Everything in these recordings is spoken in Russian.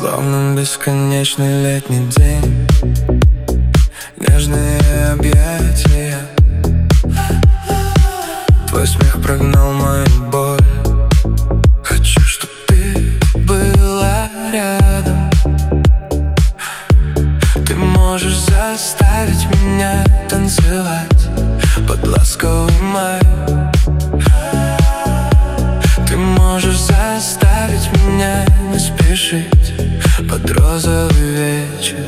Словно бесконечный летний день, нежные объятия. Твой смех прогнал мою боль. Хочу, чтоб ты была рядом. Ты можешь заставить меня танцевать под ласковый май. Ты можешь заставить меня не спешить под розовый вечер.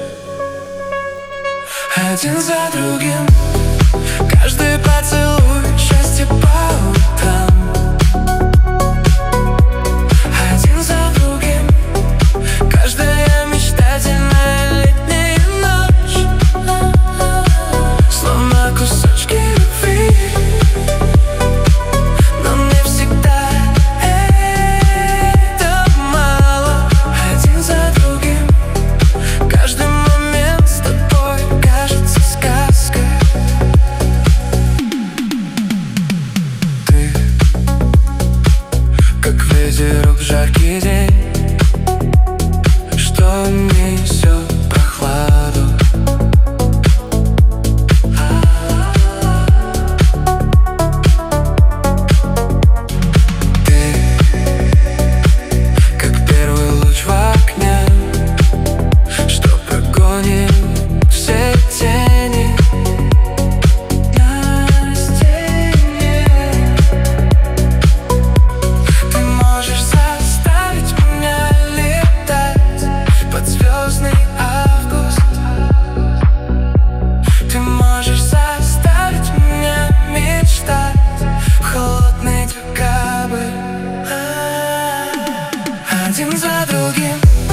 Один за другим, каждый поцелуй, счастье по утрам. Один за другим, каждая мечтательная летняя ночь. Словно кусочки любви, но мне всегда этого мало. Один за другим, каждый момент с тобой кажется сказкой. Ты, как ветерок в жаркий день, что несет прохладу. Ты, как первый луч в окне, что прогонит все тени на стене. Ты можешь заставить меня летать под звездный август. Ты можешь заставить меня мечтать в холодный декабрь. Один за другим,